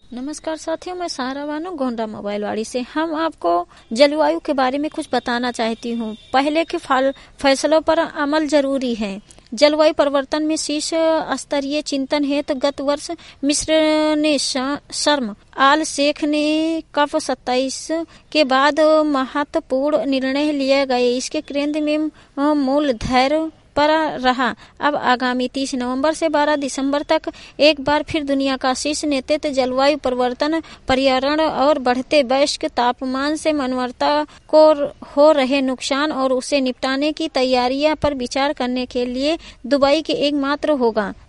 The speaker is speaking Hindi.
नमस्कार साथियों, मैं सहारा बानो गोंडा मोबाइल वाड़ी से। हम आपको जलवायु के बारे में कुछ बताना चाहती हूँ। पहले के फैसलों पर अमल जरूरी है। जलवायु परिवर्तन में शीर्ष स्तरीय चिंतन है तो गत वर्ष मिस्र ने शर्म आल शेख ने COP27 के बाद महत्वपूर्ण निर्णय लिए गए। इसके केंद्र में मूल धैर्य पर रहा। अब आगामी 30 नवंबर से 12 दिसंबर तक एक बार फिर दुनिया का शीर्ष नेतृत्व जलवायु परिवर्तन, पर्यावरण और बढ़ते वैश्विक तापमान से मानवता को हो रहे नुकसान और उसे निपटाने की तैयारियां पर विचार करने के लिए दुबई के एकमात्र होगा।